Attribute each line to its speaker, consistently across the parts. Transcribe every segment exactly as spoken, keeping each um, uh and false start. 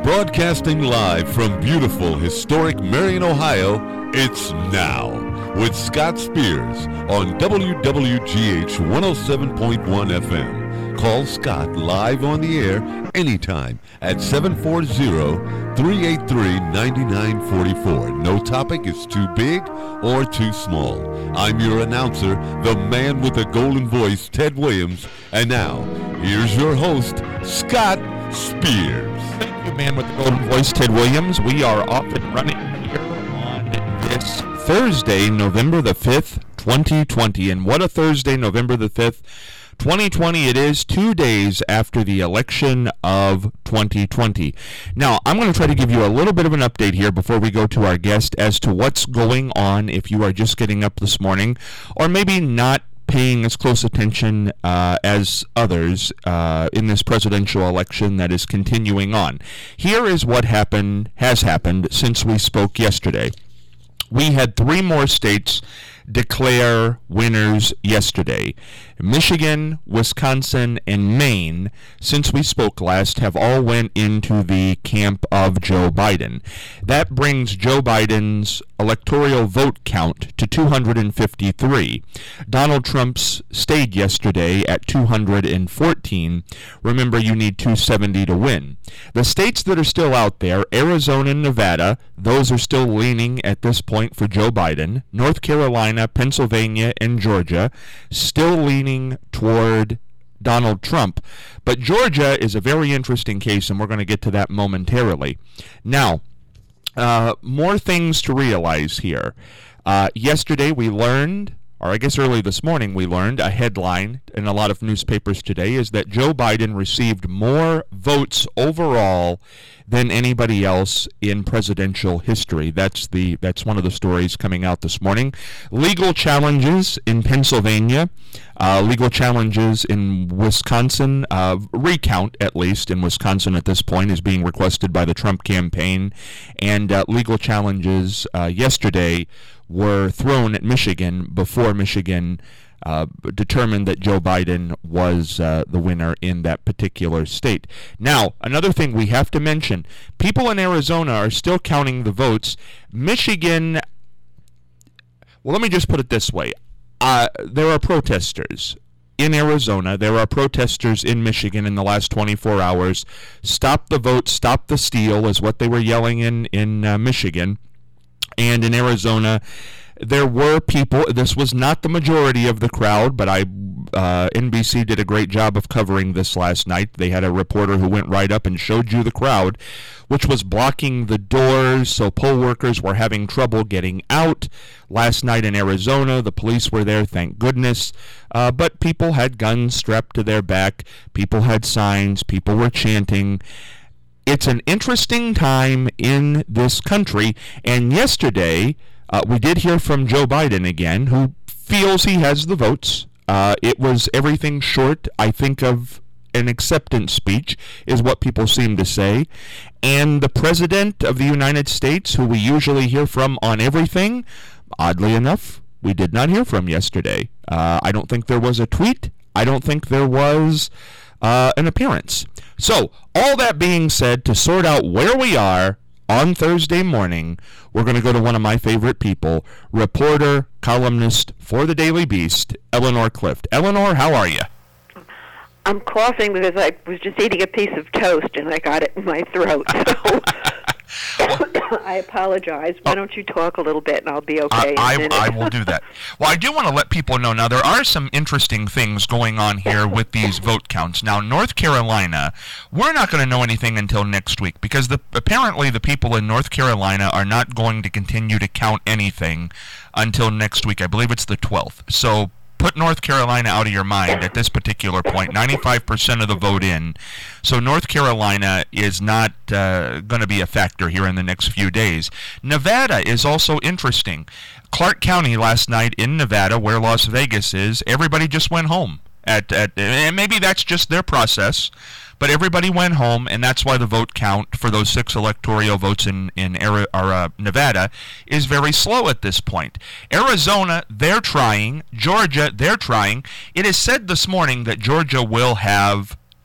Speaker 1: Broadcasting live from beautiful, historic Marion, Ohio, it's Now with Scott Spears on W W G H one oh seven point one F M. Call Scott live on the air anytime at seven four zero, three eight three, nine nine four four. No topic is too big or too small. I'm your announcer, the man with the golden voice, Ted Williams. And now, here's your host, Scott Spears.
Speaker 2: Thank you, man with the golden voice, Ted Williams. We are off and running here on this Thursday, November the fifth, twenty twenty. And what a Thursday, November the fifth, twenty twenty it is, two days after the election of twenty twenty. Now, I'm going to try to give you a little bit of an update here before we go to our guest as to what's going on if you are just getting up this morning, or maybe not paying as close attention uh, as others uh, in this presidential election that is continuing on. Here is what happened, has happened since we spoke yesterday. We had three more states declare winners yesterday. Michigan, Wisconsin, and Maine, since we spoke last, have all went into the camp of Joe Biden. That brings Joe Biden's electoral vote count to two hundred fifty-three. Donald Trump's stayed yesterday at two hundred fourteen. Remember, you need two hundred seventy to win. The states that are still out there, Arizona and Nevada, those are still leaning at this point for Joe Biden. North Carolina, Pennsylvania, and Georgia, still leaning toward Donald Trump. But Georgia is a very interesting case, and we're going to get to that momentarily. Now, uh, more things to realize here. Uh, yesterday we learned, or I guess early this morning we learned, a headline in a lot of newspapers today is that Joe Biden received more votes overall than anybody else in presidential history. That's the that's one of the stories coming out this morning. Legal challenges in Pennsylvania, uh, legal challenges in Wisconsin, uh, recount at least in Wisconsin at this point is being requested by the Trump campaign, and uh, legal challenges uh, yesterday were thrown at Michigan before Michigan Uh, determined that Joe Biden was uh, the winner in that particular state. Now, another thing we have to mention, people in Arizona are still counting the votes. Michigan, well, let me just put it this way. Uh, there are protesters in Arizona. There are protesters in Michigan in the last twenty-four hours. Stop the vote, stop the steal is what they were yelling in, in uh, Michigan. And in Arizona, there were people, this was not the majority of the crowd, but I, uh, N B C did a great job of covering this last night. They had a reporter who went right up and showed you the crowd, which was blocking the doors, so poll workers were having trouble getting out. Last night in Arizona, the police were there, thank goodness, uh, but people had guns strapped to their back, people had signs, people were chanting. It's an interesting time in this country, and yesterday, Uh, we did hear from Joe Biden again, who feels he has the votes. Uh, it was everything short, I think, of an acceptance speech, is what people seem to say. And the President of the United States, who we usually hear from on everything, oddly enough, we did not hear from yesterday. Uh, I don't think there was a tweet. I don't think there was uh, an appearance. So, all that being said, to sort out where we are on Thursday morning, we're going to go to one of my favorite people, reporter, columnist for the Daily Beast, Eleanor Clift. Eleanor, how are you?
Speaker 3: I'm coughing because I was just eating a piece of toast and I got it in my throat. So I apologize. Why don't you talk a little bit and I'll be okay.
Speaker 2: I, I, I will do that. Well, I do want to let people know, now there are some interesting things going on here with these vote counts. Now, North Carolina, we're not going to know anything until next week because the, apparently the people in North Carolina are not going to continue to count anything until next week. I believe it's the twelfth. So put North Carolina out of your mind at this particular point. ninety-five percent of the vote in. So North Carolina is not uh, going to be a factor here in the next few days. Nevada is also interesting. Clark County last night in Nevada, where Las Vegas is, everybody just went home. At, at and maybe that's just their process, but everybody went home, and that's why the vote count for those six electoral votes in in or, uh, Nevada is very slow at this point. Arizona, they're trying. Georgia, they're trying. It is said this morning that Georgia will have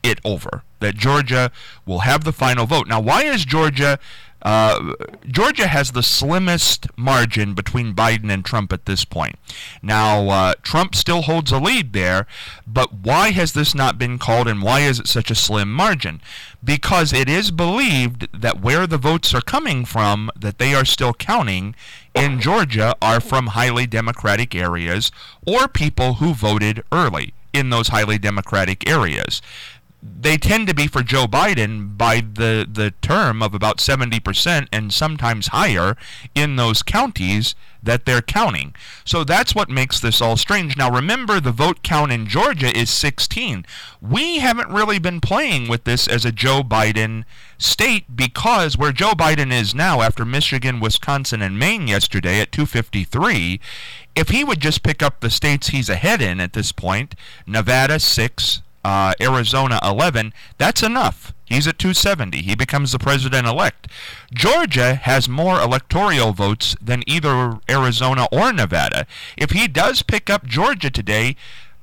Speaker 2: it over, that Georgia will have the final vote. Now, why is Georgia... Uh, Georgia has the slimmest margin between Biden and Trump at this point. Now, uh, Trump still holds a lead there, but why has this not been called, and why is it such a slim margin? Because it is believed that where the votes are coming from, that they are still counting in Georgia, are from highly Democratic areas or people who voted early in those highly Democratic areas. They tend to be for Joe Biden by the, the term of about seventy percent and sometimes higher in those counties that they're counting. So that's what makes this all strange. Now remember, the vote count in Georgia is sixteen. We haven't really been playing with this as a Joe Biden state, because where Joe Biden is now after Michigan, Wisconsin, and Maine yesterday at two fifty-three, if he would just pick up the states he's ahead in at this point, Nevada six, Uh, Arizona eleven, that's enough. He's at two seventy. He becomes the president-elect. Georgia has more electoral votes than either Arizona or Nevada. If he does pick up Georgia today,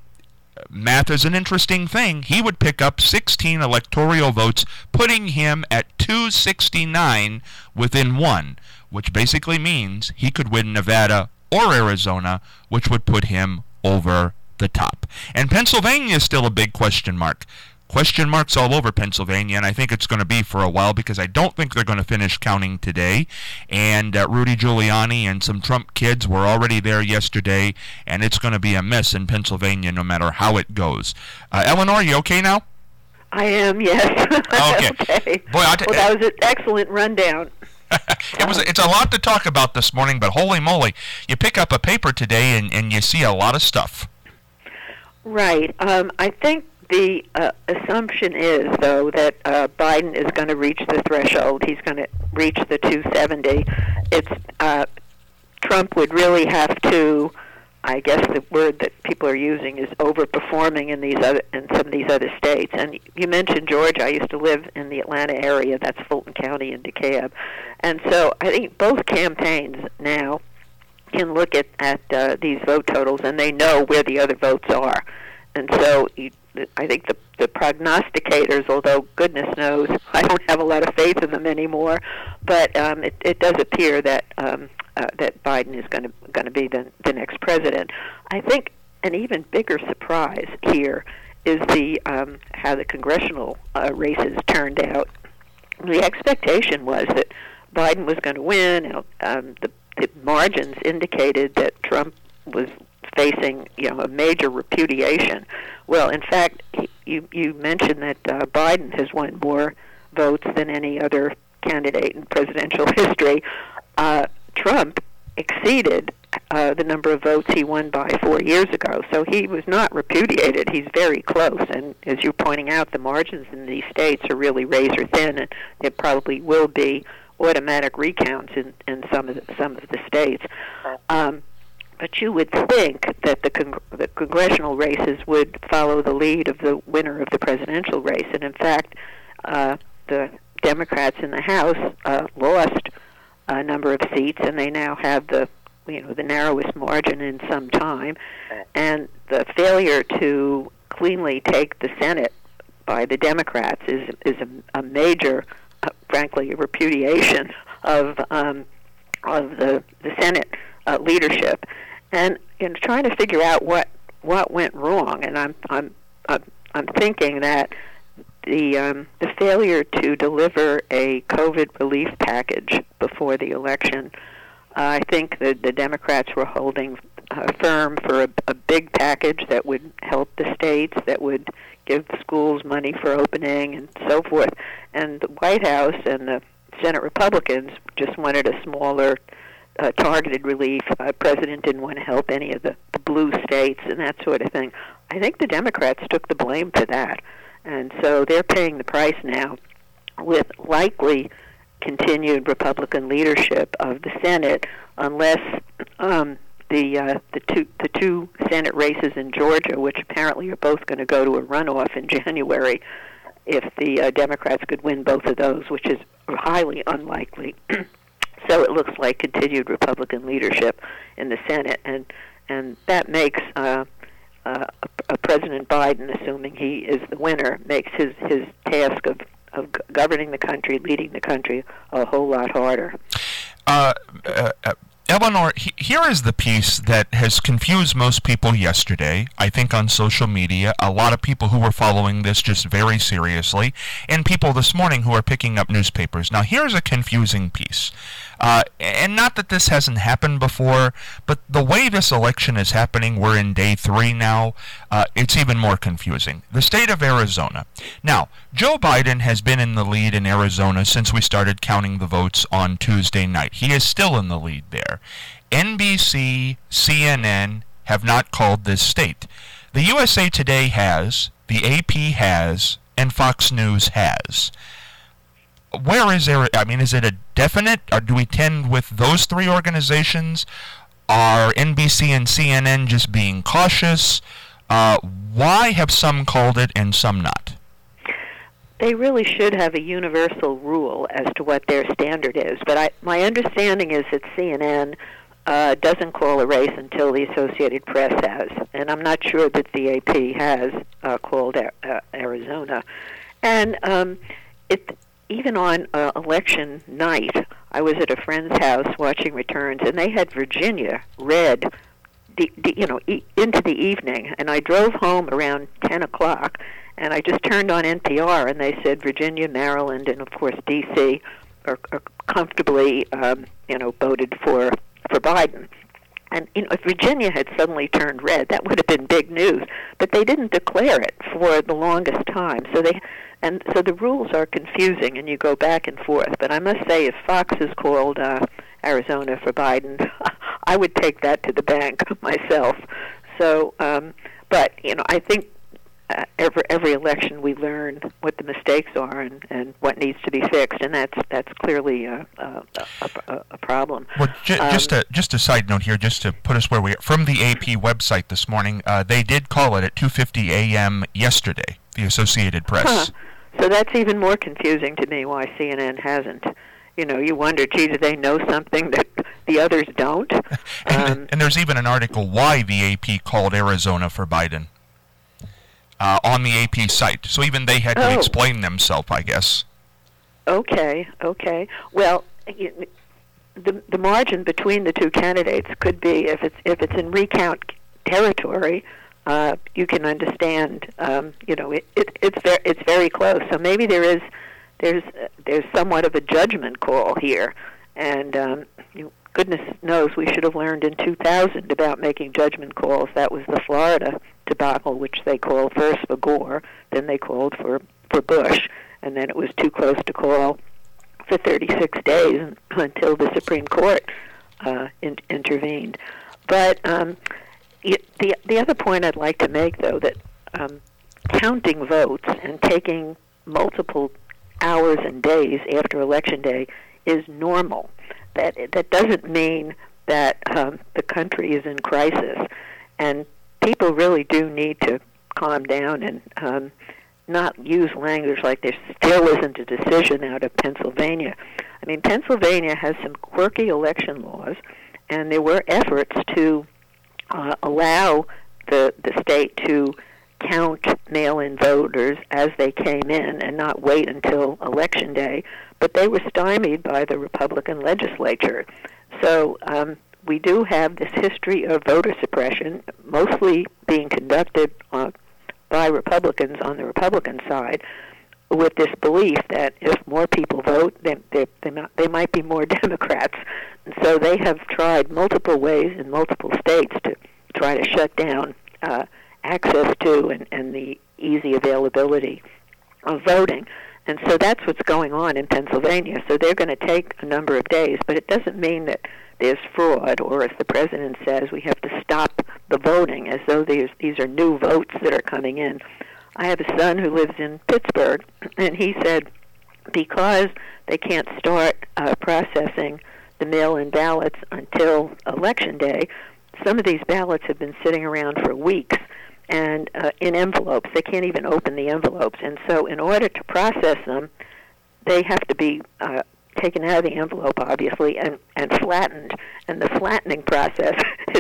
Speaker 2: math is an interesting thing. He would pick up sixteen electoral votes, putting him at two sixty-nine within one, which basically means he could win Nevada or Arizona, which would put him over the top. And Pennsylvania is still a big question mark. Question marks all over Pennsylvania, and I think it's going to be for a while, because I don't think they're going to finish counting today. And uh, Rudy Giuliani and some Trump kids were already there yesterday, and it's going to be a mess in Pennsylvania no matter how it goes. Uh, Eleanor, you okay now?
Speaker 3: I am, yes.
Speaker 2: Okay.
Speaker 3: Okay.
Speaker 2: Boy, I'll t-
Speaker 3: well, that was an excellent rundown.
Speaker 2: it was. It's a lot to talk about this morning, but holy moly, you pick up a paper today and, and you see a lot of stuff.
Speaker 3: Right. Um, I think the uh, assumption is, though, that uh, Biden is going to reach the threshold. He's going to reach the two seventy. It's uh, Trump would really have to, I guess the word that people are using is overperforming in these other in some of these other states. And you mentioned Georgia. I used to live in the Atlanta area. That's Fulton County and DeKalb. And so I think both campaigns now can look at, at uh, these vote totals, and they know where the other votes are. And so you, I think the, the prognosticators, although goodness knows I don't have a lot of faith in them anymore, but um, it, it does appear that um, uh, that Biden is going to going to be the, the next president. I think an even bigger surprise here is the um, how the congressional uh, races turned out. The expectation was that Biden was going to win. Um, the The margins indicated that Trump was facing, you know, a major repudiation. Well, in fact, he, you you mentioned that uh, Biden has won more votes than any other candidate in presidential history. Uh, Trump exceeded uh, the number of votes he won by four years ago, so he was not repudiated. He's very close, and as you're pointing out, the margins in these states are really razor thin, and there probably will be automatic recounts in, in some of the, some of the states. Um, but you would think that the, con- the congressional races would follow the lead of the winner of the presidential race. And in fact, uh, the Democrats in the House uh, lost a number of seats, and they now have the you know the narrowest margin in some time. And the failure to cleanly take the Senate by the Democrats is is a, a major Uh, frankly, a repudiation of um, of the the Senate uh, leadership, and you know, trying to figure out what what went wrong. And I'm I'm I'm, I'm thinking that the um, the failure to deliver a COVID relief package before the election. Uh, I think that the Democrats were holding uh, firm for a, a big package that would help the states, that would give the schools money for opening and so forth. And the White House and the Senate Republicans just wanted a smaller uh, targeted relief. Uh, the president didn't want to help any of the, the blue states and that sort of thing. I think the Democrats took the blame for that. And so they're paying the price now with likely continued Republican leadership of the Senate, unless um, the uh, the two the two Senate races in Georgia, which apparently are both going to go to a runoff in January, if the uh, Democrats could win both of those, which is highly unlikely. So it looks like continued Republican leadership in the Senate, and and that makes uh, uh, a, a President Biden, assuming he is the winner, makes his, his task of, of governing the country, leading the country, a whole lot harder.
Speaker 2: Uh, uh, uh, Eleanor, he, here is the piece that has confused most people yesterday, I think on social media, a lot of people who were following this just very seriously, and people this morning who are picking up newspapers. Now, here's a confusing piece. Uh, and not that this hasn't happened before, but the way this election is happening, we're in day three now, uh, it's even more confusing. The state of Arizona. Now, Joe Biden has been in the lead in Arizona since we started counting the votes on Tuesday night. He is still in the lead there. N B C, C N N have not called this state. The U S A Today has, the A P has, and Fox News has. Where is there, I mean, is it a definite, or do we tend with those three organizations? Are N B C and C N N just being cautious? Uh, why have some called it and some not?
Speaker 3: They really should have a universal rule as to what their standard is. But I, my understanding is that C N N uh, doesn't call a race until the Associated Press has. And I'm not sure that the A P has uh, called a- uh, Arizona. And um, it... Even on uh, election night, I was at a friend's house watching returns, and they had Virginia red, the, the, you know, e- into the evening. And I drove home around ten o'clock, and I just turned on N P R, and they said Virginia, Maryland, and of course D C are, are comfortably, um, you know, voted for for Biden. And you know, if Virginia had suddenly turned red, that would have been big news. But they didn't declare it for the longest time. So they, and so the rules are confusing, and you go back and forth. But I must say, if Fox has called uh, Arizona for Biden, I would take that to the bank myself. So, um, but you know, I think uh, every every election we learn what the mistakes are and, and what needs to be fixed, and that's that's clearly a a, a, a problem.
Speaker 2: Well, j-
Speaker 3: um,
Speaker 2: just a just a side note here, just to put us where we are. From the A P website this morning, uh, they did call it at two fifty a.m. yesterday. The Associated Press.
Speaker 3: Huh. So that's even more confusing to me. Why C N N hasn't? You know, you wonder, gee, do they know something that the others don't?
Speaker 2: and,
Speaker 3: Um,
Speaker 2: and there's even an article why the A P called Arizona for Biden uh, on the A P site. So even they had to
Speaker 3: Oh.
Speaker 2: explain themselves, I guess.
Speaker 3: Okay, okay. Well, you- the the margin between the two candidates could be, if it's if it's in recount territory, uh, you can understand. Um, you know, it, it it's very it's very close. So maybe there is there's uh, there's somewhat of a judgment call here, and um, you, goodness knows we should have learned in two thousand about making judgment calls. That was the Florida debacle, which they called first for Gore, then they called for for Bush, and then it was too close to call for thirty-six days until the Supreme Court uh, in, intervened. But um, it, the the other point I'd like to make, though, that um, counting votes and taking multiple hours and days after Election Day is normal. That that doesn't mean that um, the country is in crisis, and people really do need to calm down and um, not use language like there still isn't a decision out of Pennsylvania. I mean, Pennsylvania has some quirky election laws, and there were efforts to uh, allow the the state to count mail-in voters as they came in and not wait until Election Day, but they were stymied by the Republican legislature. So um, we do have this history of voter suppression, mostly being conducted uh, by Republicans on the Republican side, with this belief that if more people vote, then they, they, they might be more Democrats. And so they have tried multiple ways in multiple states to try to shut down uh, access to and, and the easy availability of voting. And so that's what's going on in Pennsylvania. So they're going to take a number of days, but it doesn't mean that there's fraud, or as the president says, we have to stop the voting as though these, these are new votes that are coming in. I have a son who lives in Pittsburgh, and he said because they can't start uh, processing the mail-in ballots until Election Day, some of these ballots have been sitting around for weeks and uh, in envelopes. They can't even open the envelopes. And so in order to process them, they have to be uh, taken out of the envelope, obviously, and, and flattened. And the flattening process is, is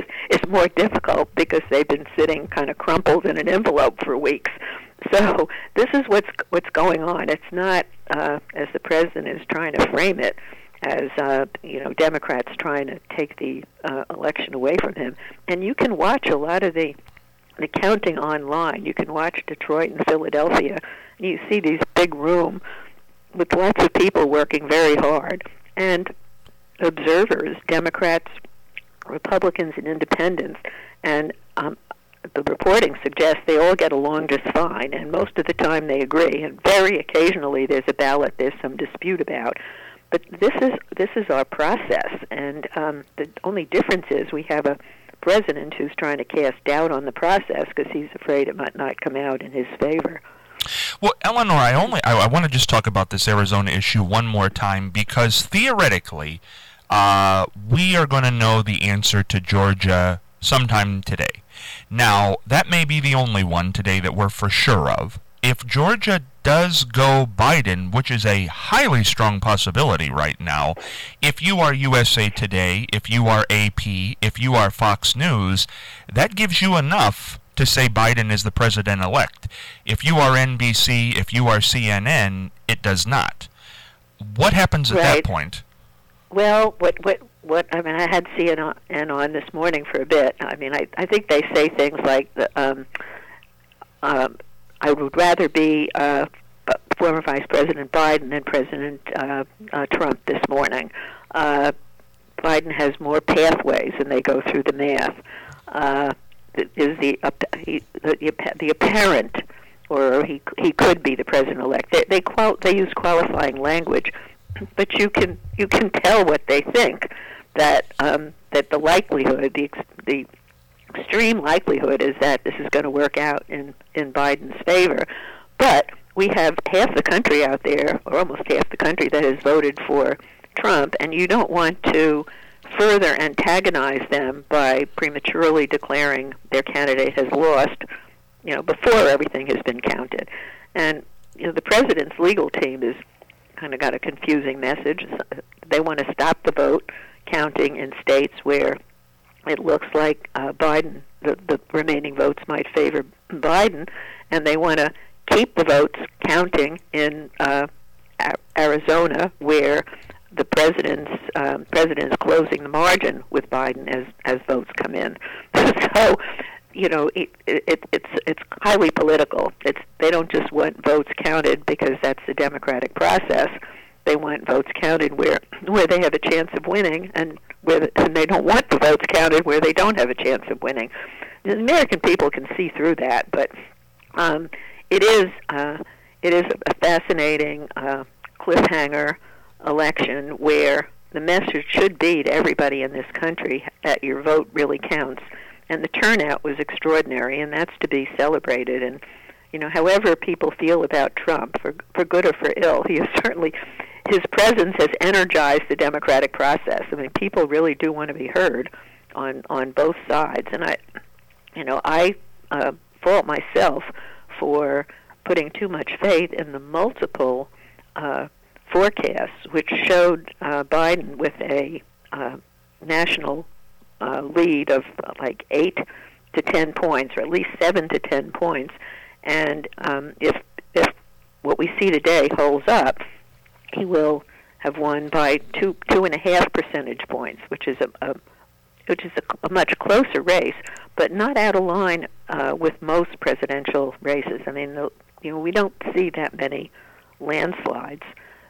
Speaker 3: more difficult because they've been sitting kind of crumpled in an envelope for weeks. So this is what's what's going on. It's not, uh, as the president is trying to frame it, as uh, you know, Democrats trying to take the uh, election away from him. And you can watch a lot of the the counting online. You can watch Detroit and Philadelphia, and you see these big room with lots of people working very hard, and observers, Democrats, Republicans, and Independents, and um, the reporting suggests they all get along just fine, and most of the time they agree, and very occasionally there's a ballot there's some dispute about. But this is this is our process, and um, the only difference is we have a president who's trying to cast doubt on the process because he's afraid it might not come out in his favor.
Speaker 2: Well, Eleanor, I only I, I want to just talk about this Arizona issue one more time because theoretically, uh, we are going to know the answer to Georgia sometime today. Now, that may be the only one today that we're for sure of. If Georgia does go Biden, which is a highly strong possibility right now, if you are U S A Today, if you are A P, if you are Fox News, that gives you enough to say Biden is the president-elect. If you are N B C, if you are C N N, it does not. What happens at
Speaker 3: right.
Speaker 2: that point?
Speaker 3: Well, what what what I mean, I had C N N on this morning for a bit. I mean, I I think they say things like the, um, um, I would rather be uh, former Vice President Biden than President uh, uh, Trump this morning. Uh, Biden has more pathways, and they go through the math. Uh, is the, uh, he, the the apparent, or he he could be the president-elect. They they, qual- they use qualifying language, but you can you can tell what they think. That um, that the likelihood, the the extreme likelihood, is that this is going to work out in in Biden's favor. But we have half the country out there, or almost half the country, that has voted for Trump, and you don't want to further antagonize them by prematurely declaring their candidate has lost, you know, before everything has been counted. And, you know, the president's legal team has kind of got a confusing message. They want to stop the vote counting in states where it looks like uh, Biden, the, the remaining votes might favor Biden, and they want to keep the votes counting in uh, a- Arizona, where the president's um, president is closing the margin with Biden as as votes come in. So, you know, it, it, it's it's highly political. It's they don't just want votes counted because that's the democratic process. They want votes counted where where they have a chance of winning, and where the, and they don't want the votes counted where they don't have a chance of winning. The American people can see through that, but um, it is uh, it is a fascinating uh, cliffhanger election where the message should be to everybody in this country that your vote really counts. And the turnout was extraordinary, and that's to be celebrated. And, you know, however people feel about Trump, for for good or for ill, he is certainly, his presence has energized the democratic process. I mean, people really do want to be heard on, on both sides. And I, you know, I uh, fault myself for putting too much faith in the multiple uh, forecasts, which showed uh, Biden with a uh, national uh, lead of uh, like eight to ten points, or at least seven to ten points. And um, if if what we see today holds up, he will have won by two two and a half percentage points, which is a, a which is a, a much closer race, but not out of line uh, with most presidential races. I mean, the, you know, we don't see that many landslides.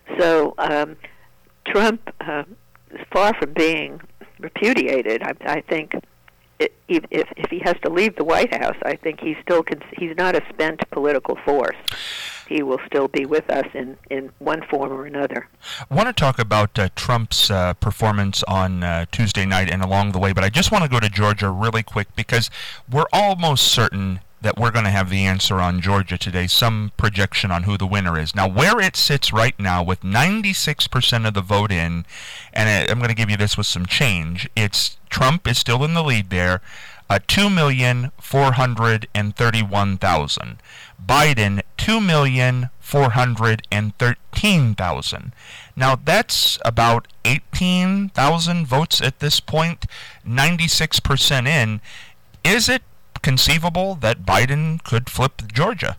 Speaker 3: So um, Trump uh, is far from being repudiated. I, I think it, if, if he has to leave the White House, I think he's still cons- he's not a spent political force. He will still be with us in, in one form or another.
Speaker 2: I want to talk about uh, Trump's uh, performance on uh, Tuesday night and along the way, but I just want to go to Georgia really quick because we're almost certain that we're going to have the answer on Georgia today, some projection on who the winner is. Now, where it sits right now with ninety-six percent of the vote in, and I'm going to give you this with some change, it's Trump is still in the lead there, uh, two million four hundred thirty-one thousand. Biden, two million four hundred thirteen thousand. Now, that's about eighteen thousand votes at this point, ninety-six percent in. Is it conceivable that Biden could flip Georgia?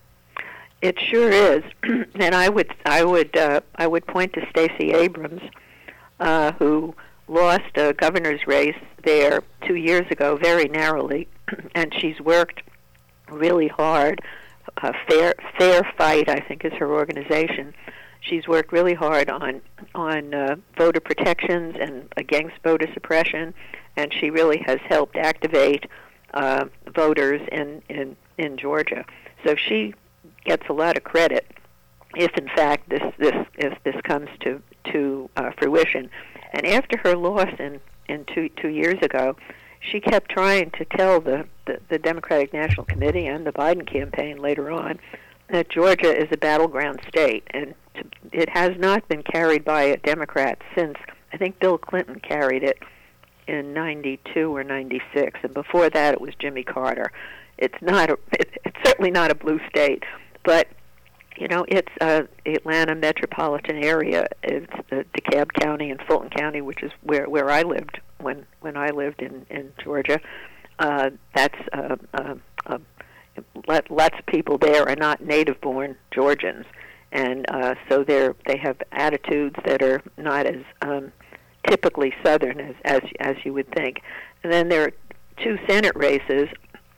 Speaker 3: It sure is, and I would I would uh, I would point to Stacey Abrams, uh, who lost a governor's race there two years ago very narrowly, and she's worked really hard. Uh, fair Fair Fight, I think, is her organization. She's worked really hard on on uh, voter protections and against voter suppression, and she really has helped activate uh, voters in, in in Georgia. So she gets a lot of credit if, in fact, this this if this comes to to uh, fruition. And after her loss in in two two years ago, she kept trying to tell the, the the Democratic National Committee and the Biden campaign later on that Georgia is a battleground state, and to, it has not been carried by a Democrat since I think Bill Clinton carried it in ninety-two or ninety-six, and before that it was Jimmy Carter. It's not a, it, it's certainly not a blue state, but you know it's uh, Atlanta metropolitan area. It's uh, DeKalb County and Fulton County, which is where, where I lived when when I lived in in Georgia. Uh, that's uh, uh, uh, lots of people there are not native-born Georgians, and uh, so they're they have attitudes that are not as um, typically Southern as, as as you would think. And then there are two Senate races.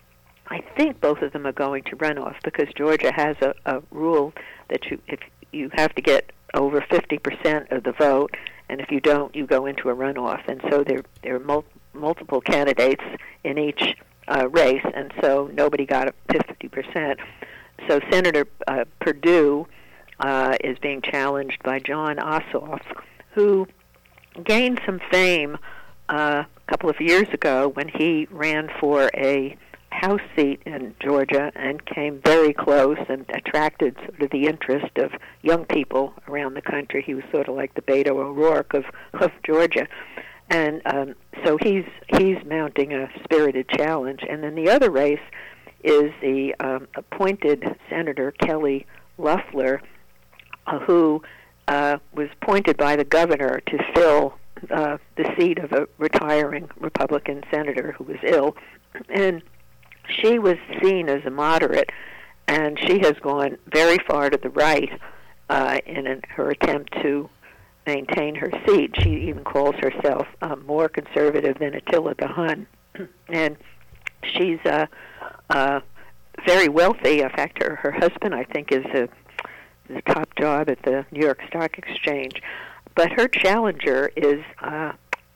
Speaker 3: I think both of them are going to runoff because Georgia has a, a rule that you if you have to get over fifty percent of the vote, and if you don't, you go into a runoff. And so there there are mul- multiple candidates in each uh, race, and so nobody got fifty percent. So Senator uh, Perdue uh, is being challenged by John Ossoff, who gained some fame uh, a couple of years ago when he ran for a House seat in Georgia and came very close and attracted sort of the interest of young people around the country. He was sort of like the Beto O'Rourke of, of Georgia. And um, so he's he's mounting a spirited challenge. And then the other race is the um, appointed Senator Kelly Loeffler, uh, who uh, was appointed by the governor to fill uh, the seat of a retiring Republican senator who was ill. And she was seen as a moderate, and she has gone very far to the right uh, in an, her attempt to maintain her seat. She even calls herself uh, more conservative than Attila the Hun. And she's uh, uh, very wealthy. In fact, her, her husband, I think, is a, is a top job at the New York Stock Exchange. But her challenger is uh,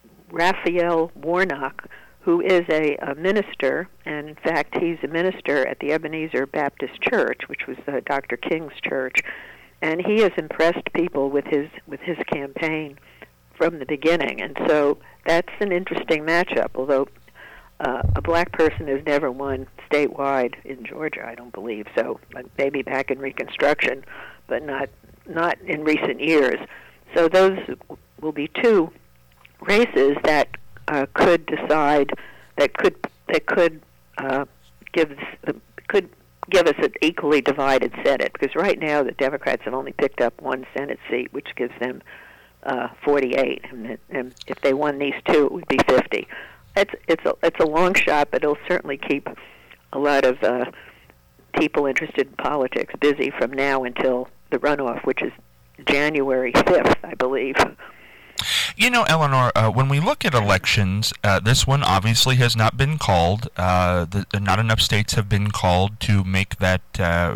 Speaker 3: Raphael Warnock, who is a, a minister, and in fact he's a minister at the Ebenezer Baptist Church, which was uh, Doctor King's church, and he has impressed people with his with his campaign from the beginning, and so that's an interesting matchup, although uh, a black person has never won statewide in Georgia, I don't believe, so maybe back in Reconstruction, but not not in recent years. So those will be two races that Uh, could decide that could that could uh, give could give us an equally divided Senate, because right now the Democrats have only picked up one Senate seat, which gives them uh, forty-eight, and, and if they won these two, it would be fifty. It's it's a it's a long shot, but it'll certainly keep a lot of uh, people interested in politics busy from now until the runoff, which is January fifth, I believe.
Speaker 2: You know, Eleanor, uh, when we look at elections, uh, this one obviously has not been called. Uh, the, not enough states have been called to make that uh,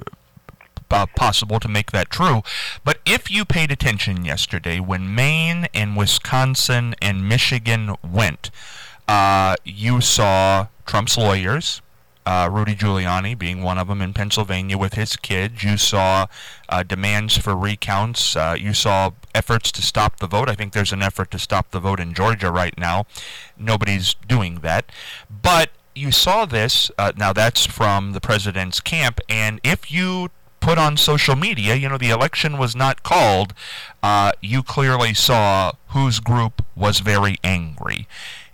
Speaker 2: possible, to make that true. But if you paid attention yesterday, when Maine and Wisconsin and Michigan went, uh, you saw Trump's lawyers, Uh, Rudy Giuliani being one of them in Pennsylvania with his kids. You saw uh, demands for recounts. Uh, you saw efforts to stop the vote. I think there's an effort to stop the vote in Georgia right now. Nobody's doing that. But you saw this. Uh, now, that's from the president's camp. And if you put on social media, you know, the election was not called, uh, you clearly saw whose group was very angry.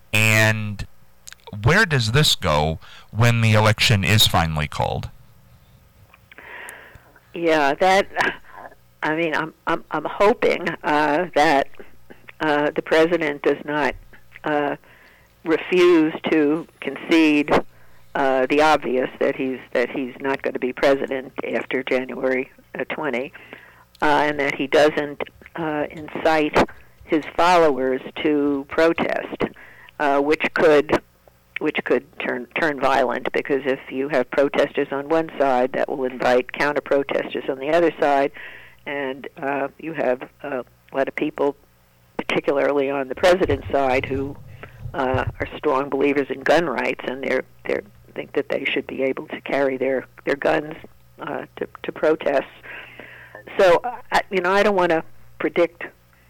Speaker 2: And where does this go when the election is finally called?
Speaker 3: Yeah, that. I mean, I'm I'm I'm hoping uh, that uh, the president does not uh, refuse to concede uh, the obvious that he's that he's not going to be president after January uh, twentieth, uh, and that he doesn't uh, incite his followers to protest, uh, which could which could turn turn violent, because if you have protesters on one side, that will invite counter-protesters on the other side, and uh, you have uh, a lot of people, particularly on the president's side, who uh, are strong believers in gun rights, and they're they think that they should be able to carry their their guns uh, to to protests. So, uh, you know, I don't want to predict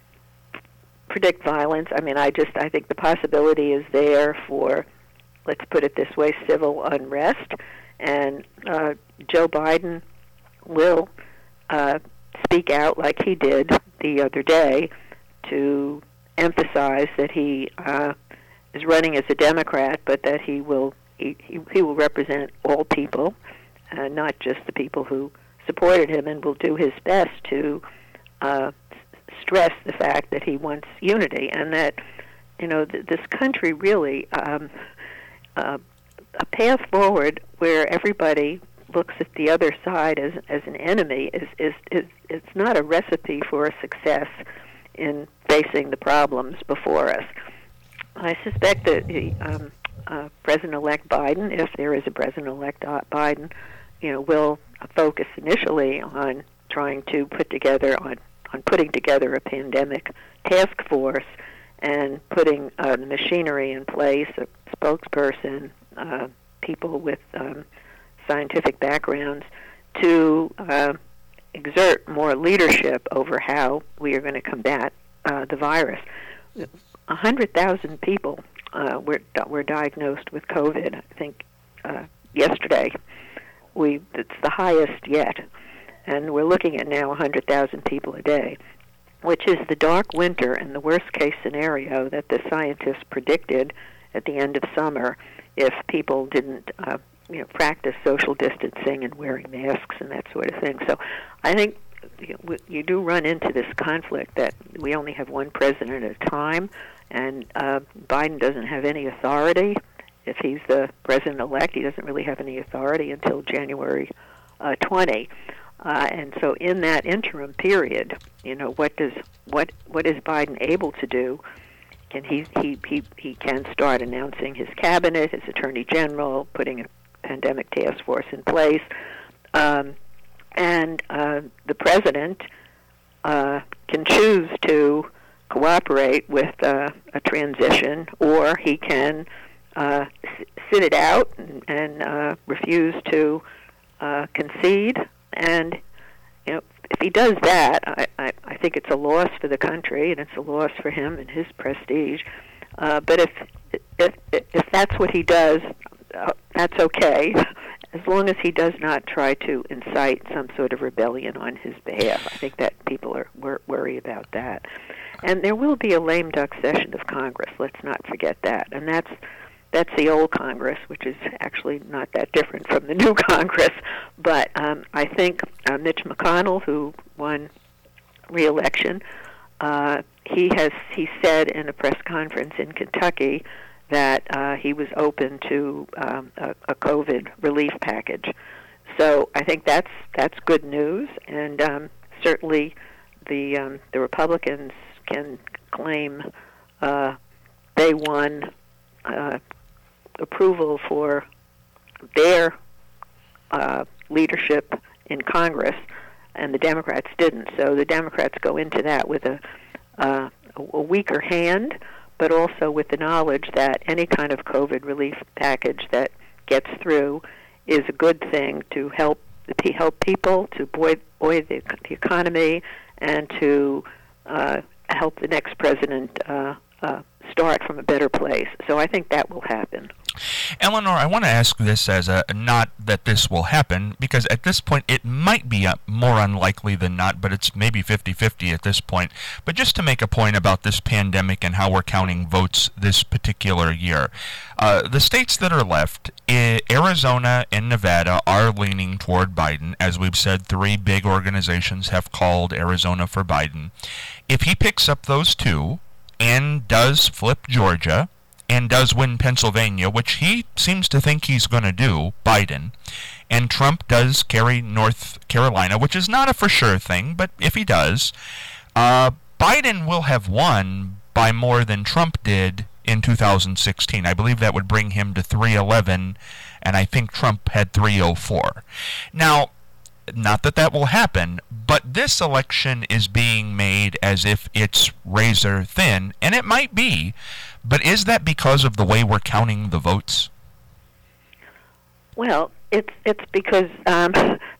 Speaker 3: predict violence. I mean, I just I think the possibility is there for, let's put it this way, civil unrest, and uh, Joe Biden will uh, speak out like he did the other day to emphasize that he uh, is running as a Democrat, but that he will he, he, he will represent all people, uh, not just the people who supported him, and will do his best to uh, stress the fact that he wants unity, and that, you know, th- this country really, um, uh, a path forward where everybody looks at the other side as as an enemy is is is it's not a recipe for a success in facing the problems before us. I suspect that the um, uh, President-elect Biden, if there is a President-elect Biden, you know, will focus initially on trying to put together on on putting together a pandemic task force and putting uh, the machinery in place, a spokesperson, uh, people with um, scientific backgrounds, to uh, exert more leadership over how we are going to combat uh, the virus. A hundred thousand people uh, were were diagnosed with COVID. I think uh, yesterday, we it's the highest yet, and we're looking at now a hundred thousand people a day, which is the dark winter and the worst case scenario that the scientists predicted at the end of summer if people didn't uh, you know, practice social distancing and wearing masks and that sort of thing. So I think you do run into this conflict that we only have one president at a time, and uh, Biden doesn't have any authority. If he's the president-elect, he doesn't really have any authority until January uh, twentieth. Uh, and so in that interim period, you know, what does what what is Biden able to do? Can he he he, he can start announcing his cabinet, his attorney general, putting a pandemic task force in place, um, and uh, the president uh, can choose to cooperate with uh, a transition, or he can uh, s- sit it out and, and uh, refuse to uh, concede. And you know, if he does that, I, I, I think it's a loss for the country, and it's a loss for him and his prestige. Uh, but if if if that's what he does, uh, that's okay, as long as he does not try to incite some sort of rebellion on his behalf. I think that people are wor- worry about that. And there will be a lame duck session of Congress. Let's not forget that. And that's that's the old Congress, which is actually not that different from the new Congress. But um, I think uh, Mitch McConnell, who won re-election, uh, he has he said in a press conference in Kentucky that uh, he was open to um, a, a COVID relief package. So I think that's that's good news, and um, certainly the um, the Republicans can claim uh, they won uh, approval for their uh, leadership in Congress, and the Democrats didn't. So the Democrats go into that with a, uh, a weaker hand, but also with the knowledge that any kind of COVID relief package that gets through is a good thing to help to help people, to buoy, buoy the, the economy, and to uh, help the next president uh, uh, start from a better place. So I think that will happen.
Speaker 2: Eleanor, I want to ask this as a, not that this will happen, because at this point it might be a, more unlikely than not, but it's maybe fifty-fifty at this point. But just to make a point about this pandemic and how we're counting votes this particular year, uh, the states that are left, I- Arizona and Nevada, are leaning toward Biden. As we've said, three big organizations have called Arizona for Biden. If he picks up those two and does flip Georgia, and does win Pennsylvania, which he seems to think he's going to do, Biden, and Trump does carry North Carolina, which is not a for sure thing, but if he does, uh, Biden will have won by more than Trump did in two thousand sixteen. I believe that would bring him to three eleven, and I think Trump had three oh four. Now, not that that will happen, but this election is being made as if it's razor thin, and it might be. But is that because of the way we're counting the votes?
Speaker 3: Well, it's it's because um,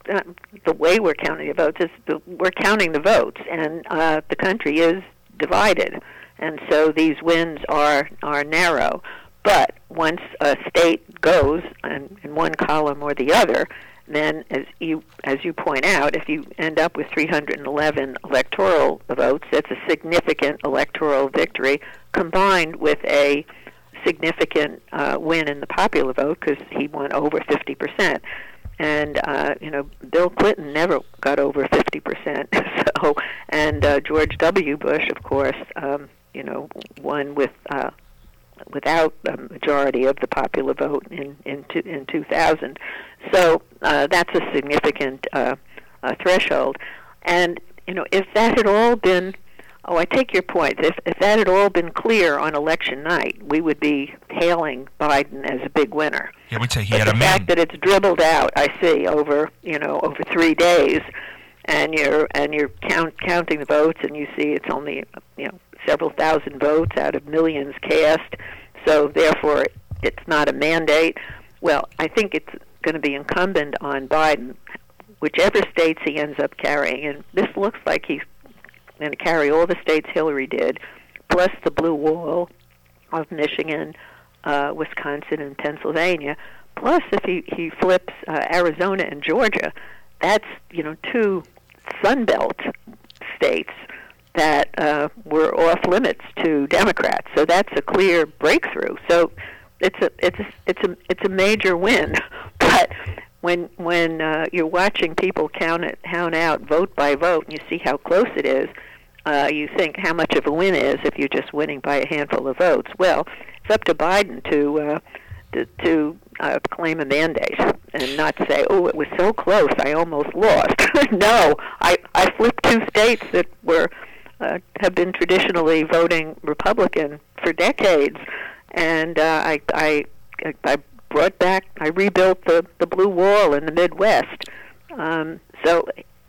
Speaker 3: the way we're counting the votes is the, we're counting the votes, and uh, the country is divided, and so these wins are are narrow. But once a state goes in, in one column or the other, then, as you as you point out, if you end up with three hundred eleven electoral votes, that's a significant electoral victory, combined with a significant uh, win in the popular vote, because he won over fifty percent. And uh, you know, Bill Clinton never got over fifty percent. So, and uh, George W. Bush, of course, um, you know, won with. Uh, without a majority of the popular vote in in, two, in two thousand. So uh, that's a significant uh, uh, threshold. And, you know, if that had all been, oh, I take your point, if, if that had all been clear on election night, we would be hailing Biden as a big winner.
Speaker 2: Yeah, we'd say he
Speaker 3: but
Speaker 2: had
Speaker 3: the
Speaker 2: a man.
Speaker 3: The fact that it's dribbled out, I see, over, you know, over three days, and you're and you're count, counting the votes, and you see it's only, you know, several thousand votes out of millions cast, so therefore it's not a mandate. Well, I think it's going to be incumbent on Biden, whichever states he ends up carrying, and this looks like he's going to carry all the states Hillary did, plus the blue wall of Michigan, uh, Wisconsin, and Pennsylvania. Plus, if he, he flips uh, Arizona and Georgia, that's, you know, two Sunbelt states that uh, were off limits to Democrats. So that's a clear breakthrough. So it's a it's a, it's a it's a major win. But when when uh, you're watching people count it count out vote by vote, and you see how close it is, uh, you think how much of a win is if you're just winning by a handful of votes. Well, it's up to Biden to uh, to, to uh, claim a mandate and not say, "Oh, it was so close, I almost lost." No, I I flipped two states that were. Uh, have been traditionally voting Republican for decades, and uh, I, I, I brought back, I rebuilt the, the blue wall in the Midwest. Um, so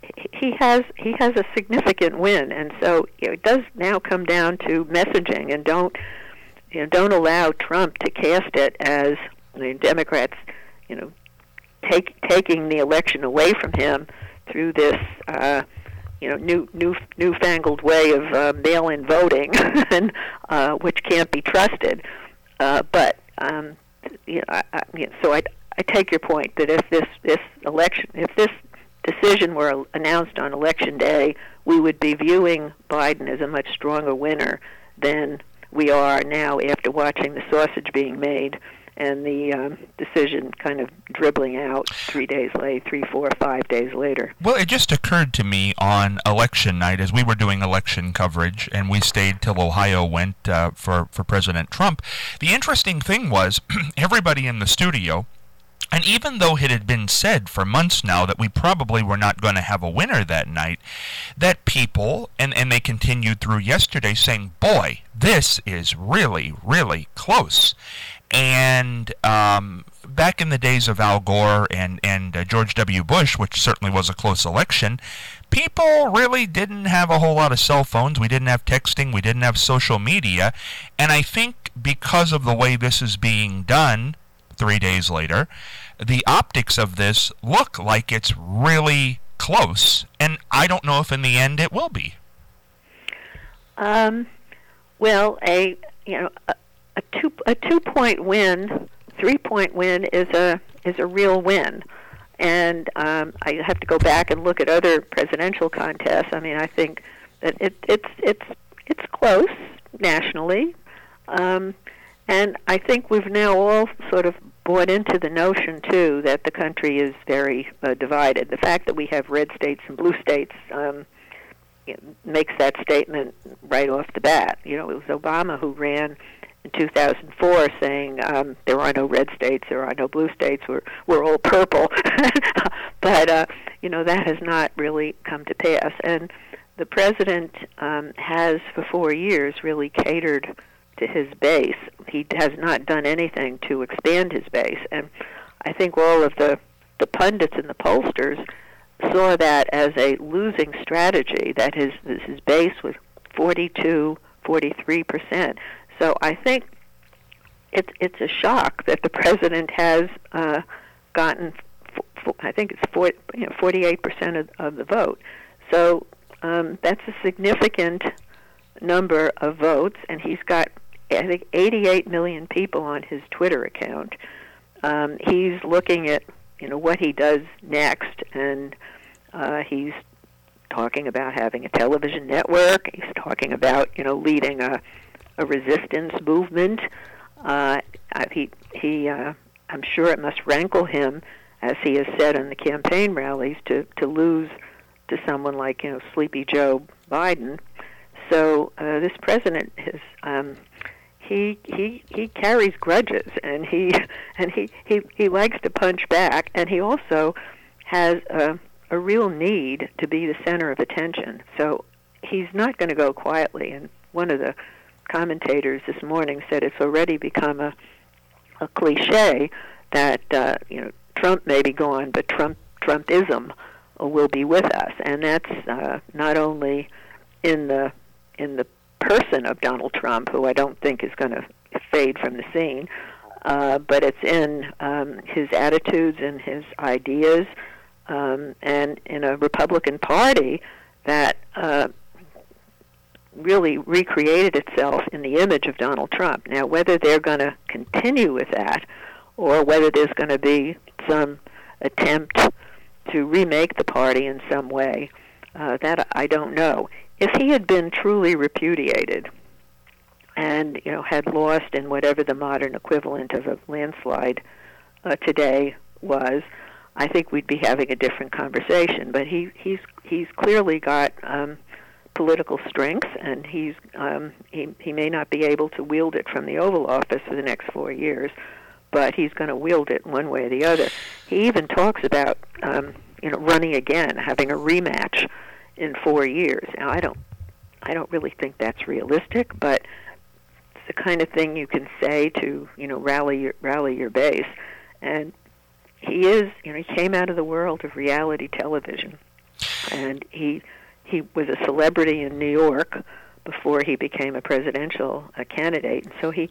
Speaker 3: he has he has a significant win, and so you know, it does now come down to messaging, and don't you know don't allow Trump to cast it as the Democrats, you know, take taking the election away from him through this. Uh, you know, new, new, newfangled way of uh, mail-in voting, and uh, which can't be trusted. Uh, but um, you know, I, I, you know, so I, I take your point that if this, this election, if this decision were announced on election day, we would be viewing Biden as a much stronger winner than we are now after watching the sausage being made and the um, decision kind of dribbling out three days late, three, four, five days later.
Speaker 2: Well, it just occurred to me on election night, as we were doing election coverage, and we stayed till Ohio went uh, for, for President Trump. The interesting thing was, everybody in the studio, and even though it had been said for months now that we probably were not going to have a winner that night, that people, and, and they continued through yesterday, saying, boy, this is really, really close. And um, back in the days of Al Gore and, and uh, George W. Bush, which certainly was a close election, people really didn't have a whole lot of cell phones. We didn't have texting. We didn't have social media. And I think because of the way this is being done three days later, the optics of this look like it's really close. And I don't know if in the end it will be.
Speaker 3: Um, well, a, you know... A, A two a two point win three-point win is a is a real win. And um, I have to go back and look at other presidential contests. I mean, I think that it, it's it's it's close nationally, um, and I think we've now all sort of bought into the notion too that the country is very uh, divided. The fact that we have red states and blue states um, it makes that statement right off the bat. You know, it was Obama who ran in two thousand four saying um, there are no red states, there are no blue states, we're, we're all purple. But, uh, you know, that has not really come to pass. And the president um, has, for four years, really catered to his base. He has not done anything to expand his base. And I think all of the, the pundits and the pollsters saw that as a losing strategy, that his, his base was forty-two, forty-three percent. So I think it's it's a shock that the president has uh, gotten, f- f- I think it's forty, you know, forty-eight percent of, of the vote. So um, that's a significant number of votes, and he's got, I think, eighty-eight million people on his Twitter account. Um, he's looking at, you know, what he does next, and uh, he's talking about having a television network. He's talking about, you know, leading a a resistance movement. Uh, he, he, uh, I'm sure it must rankle him, as he has said in the campaign rallies, to, to lose to someone like, you know, Sleepy Joe Biden. So uh, this president is, um, he, he, he carries grudges, and he, and he, he, he likes to punch back, and he also has a, a real need to be the center of attention. So he's not going to go quietly. And one of the commentators this morning said it's already become a, a cliche that uh, you know, Trump may be gone, but Trump Trumpism will be with us, and that's uh, not only in the in the person of Donald Trump, who I don't think is going to fade from the scene, uh, but it's in um, his attitudes and his ideas, um, and in a Republican Party that Uh, really recreated itself in the image of Donald Trump. Now, whether they're going to continue with that or whether there's going to be some attempt to remake the party in some way, uh, that I don't know. If he had been truly repudiated and, you know, had lost in whatever the modern equivalent of a landslide uh, today was, I think we'd be having a different conversation. But he, he's he's clearly got Um, political strength, and he's um, he he may not be able to wield it from the Oval Office for the next four years, but he's going to wield it one way or the other. He even talks about um, you know running again, having a rematch in four years. Now, I don't I don't really think that's realistic, but it's the kind of thing you can say to you know rally your rally your base. And he is you know he came out of the world of reality television, and he. He was a celebrity in New York before he became a presidential uh, candidate, and so he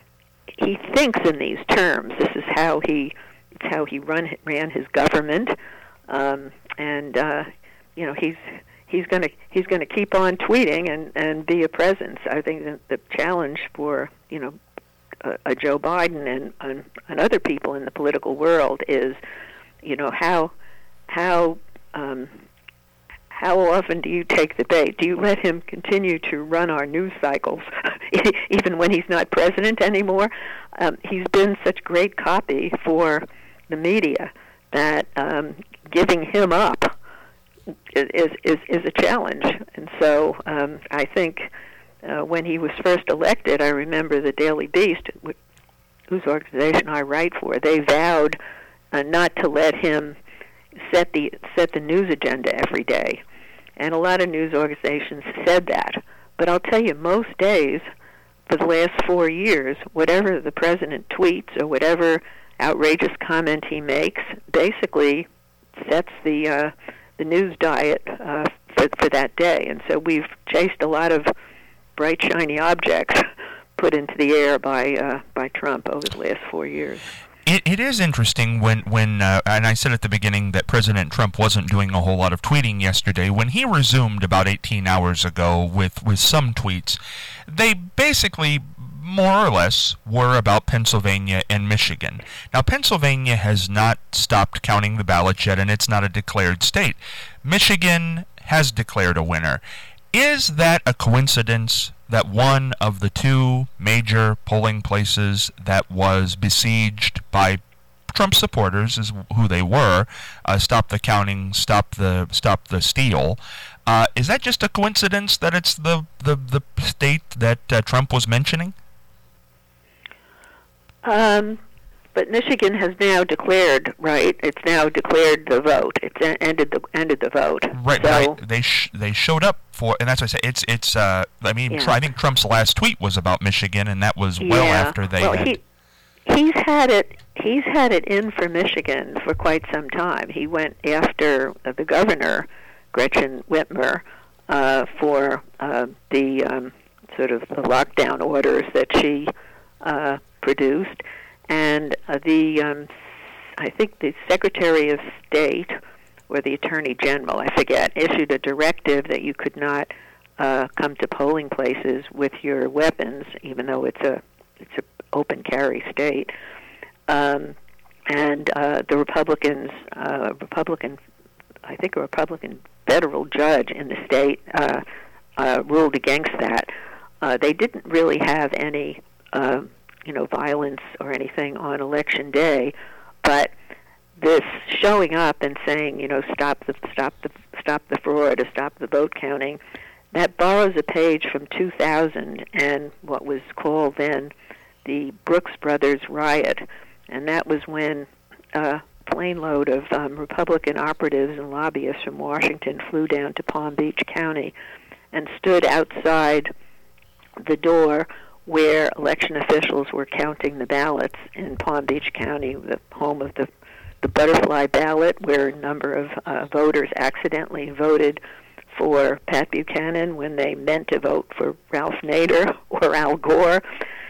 Speaker 3: he thinks in these terms. This is how he it's how he run ran his government, um, and uh, you know he's he's going to he's going to keep on tweeting and, and be a presence. I think that the challenge for you know a, a Joe Biden and, and and other people in the political world is you know how how um, How often do you take the bait? Do you let him continue to run our news cycles, even when he's not president anymore? Um, he's been such great copy for the media that um, giving him up is, is is a challenge. And so um, I think uh, when he was first elected, I remember the Daily Beast, whose organization I write for, they vowed uh, not to let him set the set the news agenda every day. And a lot of news organizations said that. But I'll tell you, most days for the last four years, whatever the president tweets or whatever outrageous comment he makes basically sets the uh, the news diet uh, for, for that day. And so we've chased a lot of bright, shiny objects put into the air by uh, by Trump over the last four years.
Speaker 2: It, it is interesting when, when uh, and I said at the beginning that President Trump wasn't doing a whole lot of tweeting yesterday. When he resumed about eighteen hours ago with, with some tweets, they basically more or less, were about Pennsylvania and Michigan. Now, Pennsylvania has not stopped counting the ballots yet, and it's not a declared state. Michigan has declared a winner. Is that a coincidence that one of the two major polling places that was besieged by Trump supporters, is who they were, uh, stop the counting, stop the stop the steal? Uh, is that just a coincidence that it's the the, the state that uh, Trump was mentioning?
Speaker 3: Um, but Michigan has now declared, right? It's now declared the vote. It's ended the ended the vote.
Speaker 2: Right,
Speaker 3: so,
Speaker 2: right. They sh- they showed up for, and that's what I say. It's it's. Uh, I mean,
Speaker 3: yeah.
Speaker 2: I think Trump's last tweet was about Michigan, and that was well
Speaker 3: yeah.
Speaker 2: after they
Speaker 3: well,
Speaker 2: had.
Speaker 3: He, he's had it. He's had it in for Michigan for quite some time. He went after uh, the governor, Gretchen Whitmer, uh, for uh, the um, sort of the lockdown orders that she uh, produced, and uh, the um, I think the Secretary of State or the Attorney General, I forget, issued a directive that you could not uh, come to polling places with your weapons, even though it's a it's a open carry state. Um, and uh, the Republicans, uh, Republican, I think a Republican federal judge in the state uh, uh, ruled against that. Uh, they didn't really have any, uh, you know, violence or anything on election day, but this showing up and saying, you know, stop the stop the stop the fraud or stop the vote counting, that borrows a page from two thousand and what was called then the Brooks Brothers riot. And that was when a plane load of um, Republican operatives and lobbyists from Washington flew down to Palm Beach County and stood outside the door where election officials were counting the ballots in Palm Beach County, the home of the, the butterfly ballot, where a number of uh, voters accidentally voted for Pat Buchanan when they meant to vote for Ralph Nader or Al Gore.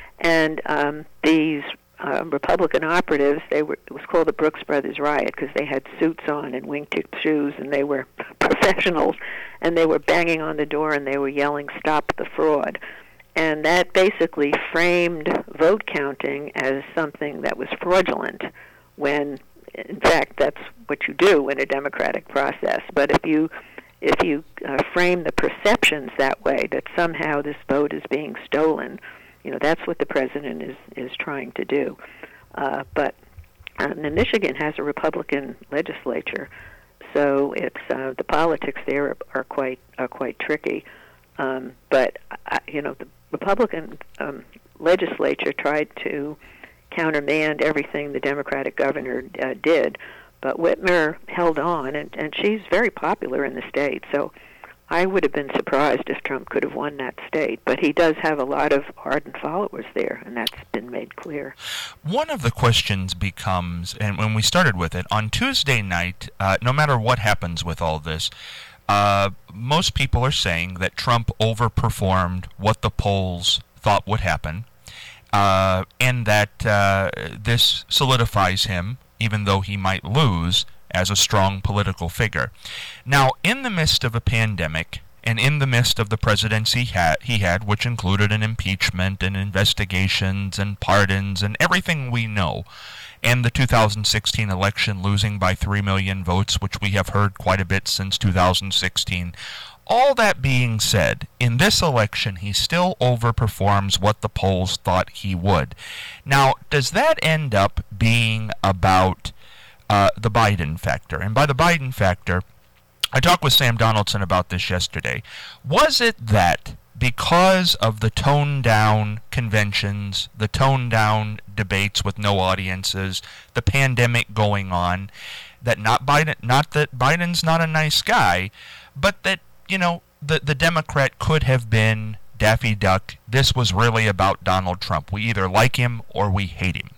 Speaker 3: And um, these Uh, Republican operatives, they were, it was called the Brooks Brothers riot because they had suits on and wingtip shoes, and they were professionals, and they were banging on the door and they were yelling, "Stop the fraud." And that basically framed vote counting as something that was fraudulent, when in fact that's what you do in a democratic process. But if you if you uh, frame the perceptions that way, that somehow this vote is being stolen, you know, that's what the president is, is trying to do. Uh, but um, Michigan has a Republican legislature, so it's uh, the politics there are, are quite are quite tricky. Um, but uh, you know, the Republican um, legislature tried to countermand everything the Democratic governor uh, did, but Whitmer held on, and, and she's very popular in the state. So I would have been surprised if Trump could have won that state, but he does have a lot of ardent followers there, and that's been made clear.
Speaker 2: One of the questions becomes, and when we started with it, on Tuesday night, uh, no matter what happens with all this, uh, most people are saying that Trump overperformed what the polls thought would happen, uh, and that uh, this solidifies him, even though he might lose, as a strong political figure. Now, in the midst of a pandemic, and in the midst of the presidency ha- he had, which included an impeachment and investigations and pardons and everything we know, and the two thousand sixteen election losing by three million votes, which we have heard quite a bit since two thousand sixteen, all that being said, in this election he still overperforms what the polls thought he would. Now, does that end up being about Uh, the Biden factor? And by the Biden factor, I talked with Sam Donaldson about this yesterday. Was it that because of the toned-down conventions, the toned-down debates with no audiences, the pandemic going on, that not Biden, not that Biden's not a nice guy, but that, you know, the, the Democrat could have been Daffy Duck. This was really about Donald Trump. We either like him or we hate him.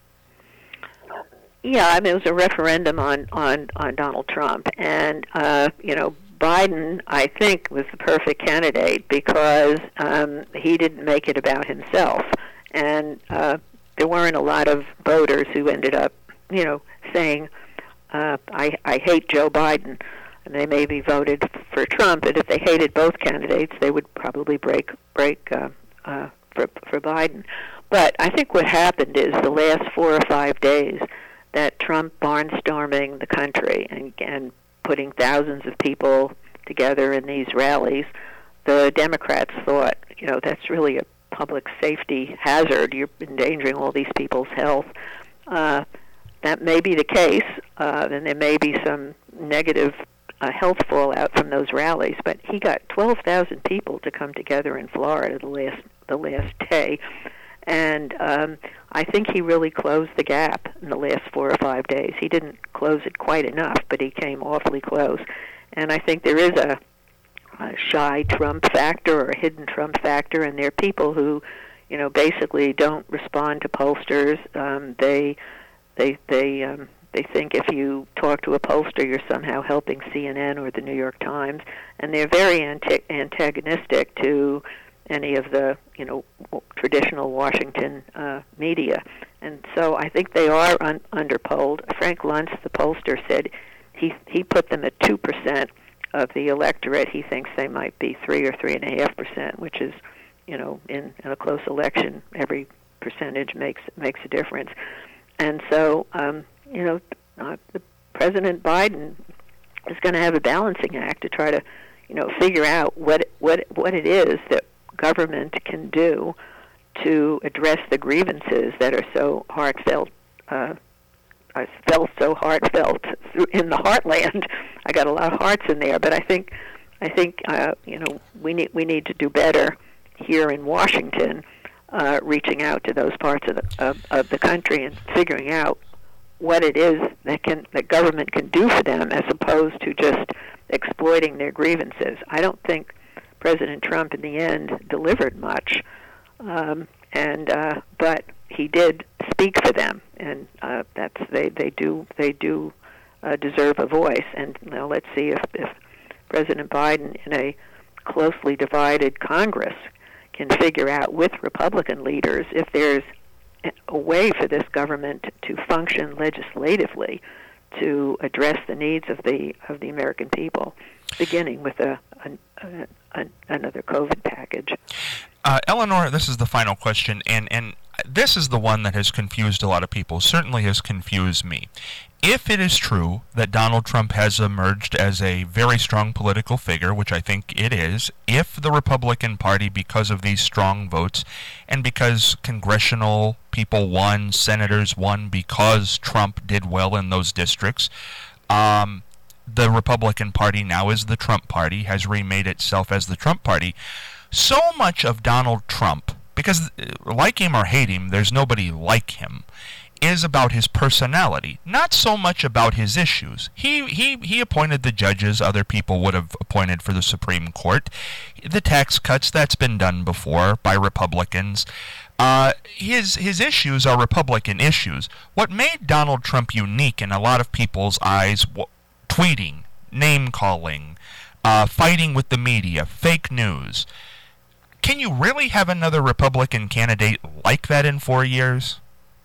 Speaker 3: Yeah, I mean, it was a referendum on, on, on Donald Trump. And, uh, you know, Biden, I think, was the perfect candidate because um, he didn't make it about himself. And uh, there weren't a lot of voters who ended up, you know, saying, uh, I, I hate Joe Biden. And they maybe voted for Trump. And if they hated both candidates, they would probably break, break uh, uh, for for Biden. But I think what happened is the last four or five days that Trump barnstorming the country and, and putting thousands of people together in these rallies, the Democrats thought, you know, that's really a public safety hazard. You're endangering all these people's health. Uh, that may be the case, uh, and there may be some negative uh, health fallout from those rallies. But he got twelve thousand people to come together in Florida the last the last day, and um, I think he really closed the gap in the last four or five days. He didn't close it quite enough, but he came awfully close. And I think there is a, a shy Trump factor or a hidden Trump factor, and there are people who, you know, basically don't respond to pollsters. Um, they they they um, they think if you talk to a pollster, you're somehow helping C N N or the New York Times, and they're very anti- antagonistic to any of the, you know, traditional Washington uh, media. And so I think they are un- underpolled. Frank Luntz, the pollster, said he he put them at two percent of the electorate. He thinks they might be three or three and a half percent, which is, you know, in, in a close election, every percentage makes makes a difference. And so, um, you know, uh, the President Biden is going to have a balancing act to try to, you know, figure out what what what it is that government can do to address the grievances that are so heartfelt, uh, I felt so heartfelt in the heartland. I got a lot of hearts in there, but I think, I think uh, you know, we need we need to do better here in Washington, uh, reaching out to those parts of the of, of the country and figuring out what it is that can that government can do for them, as opposed to just exploiting their grievances. I don't think President Trump, in the end, delivered much, um, and uh, but he did speak for them, and uh, that's they, they do they do uh, deserve a voice. And you know, let's see if, if President Biden, in a closely divided Congress, can figure out with Republican leaders if there's a way for this government to function legislatively to address the needs of the of the American people, beginning with a, a, a, a another COVID package.
Speaker 2: Uh, Eleanor, this is the final question, and, and this is the one that has confused a lot of people, certainly has confused me. If it is true that Donald Trump has emerged as a very strong political figure, which I think it is, if the Republican Party, because of these strong votes, and because congressional people won, senators won because Trump did well in those districts, um, the Republican Party now is the Trump Party, has remade itself as the Trump Party. So much of Donald Trump, because like him or hate him, there's nobody like him, is about his personality, not so much about his issues. He he he appointed the judges other people would have appointed for the Supreme Court. The tax cuts, that's been done before by Republicans. Uh, his his issues are Republican issues. What made Donald Trump unique in a lot of people's eyes, w- tweeting, name-calling, uh, fighting with the media, fake news. Can you really have another Republican candidate like that in four years?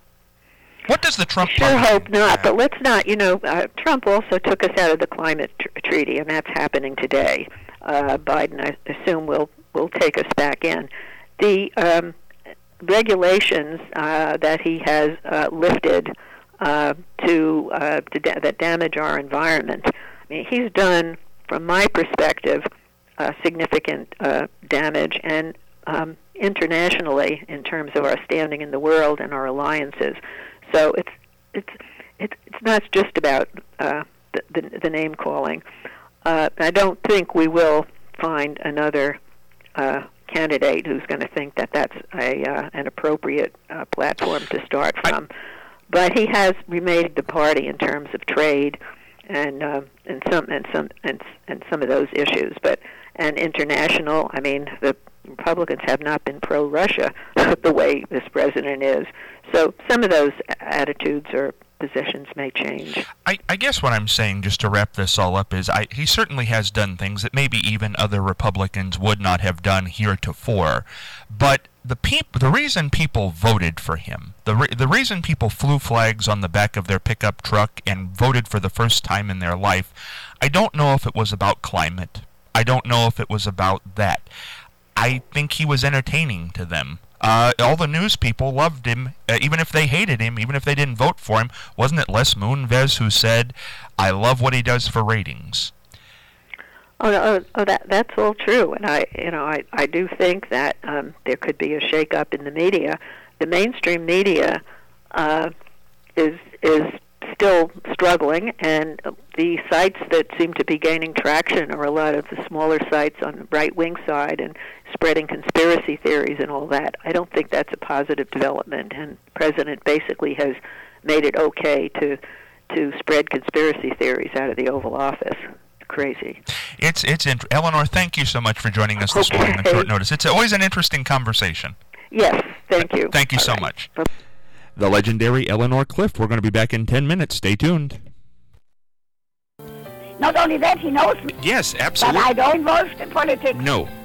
Speaker 2: What does the Trump...
Speaker 3: I sure hope not, but let's not, you know, uh, Trump also took us out of the climate tr- treaty, and that's happening today. Uh, Biden, I assume, will will take us back in. The um, regulations uh, that he has uh, lifted uh, to, uh, to da- that damage our environment, I mean, he's done, from my perspective, uh, significant uh, damage, and um, internationally, in terms of our standing in the world and our alliances. So it's it's it's it's not just about uh, the, the the name calling. Uh, I don't think we will find another uh, candidate who's going to think that that's a uh, an appropriate uh, platform to start from. But he has remade the party in terms of trade and uh, and some and some and and some of those issues. But and international, I mean, the Republicans have not been pro-Russia the way this president is. So some of those attitudes or positions may change.
Speaker 2: I, I guess what I'm saying, just to wrap this all up, is I, he certainly has done things that maybe even other Republicans would not have done heretofore. But the peop- the reason people voted for him, the re- the reason people flew flags on the back of their pickup truck and voted for the first time in their life, I don't know if it was about climate. I don't know if it was about that. I think he was entertaining to them. uh, all the news people loved him, uh, even if they hated him, even if they didn't vote for him. Wasn't it Les Moonves who said, "I love what he does for ratings"?
Speaker 3: Oh, oh, oh that that's all true, and I, you know, I, I do think that um, there could be a shake-up in the media. The mainstream media uh, is is still struggling, and the sites that seem to be gaining traction are a lot of the smaller sites on the right-wing side and spreading conspiracy theories and all that. I don't think that's a positive development, and the president basically has made it okay to to spread conspiracy theories out of the Oval Office. Crazy.
Speaker 2: It's it's int- Eleanor, thank you so much for joining us this
Speaker 3: okay.
Speaker 2: morning on short notice. It's always an interesting conversation.
Speaker 3: Yes, thank you.
Speaker 2: Thank you
Speaker 3: All
Speaker 2: so
Speaker 3: right.
Speaker 2: much.
Speaker 3: Bye.
Speaker 2: The legendary Eleanor Clift. We're going to be back in ten minutes. Stay tuned.
Speaker 4: Not only that, he knows me,
Speaker 2: Yes,
Speaker 4: but
Speaker 2: absolutely.
Speaker 4: I don't involve in politics.
Speaker 2: No.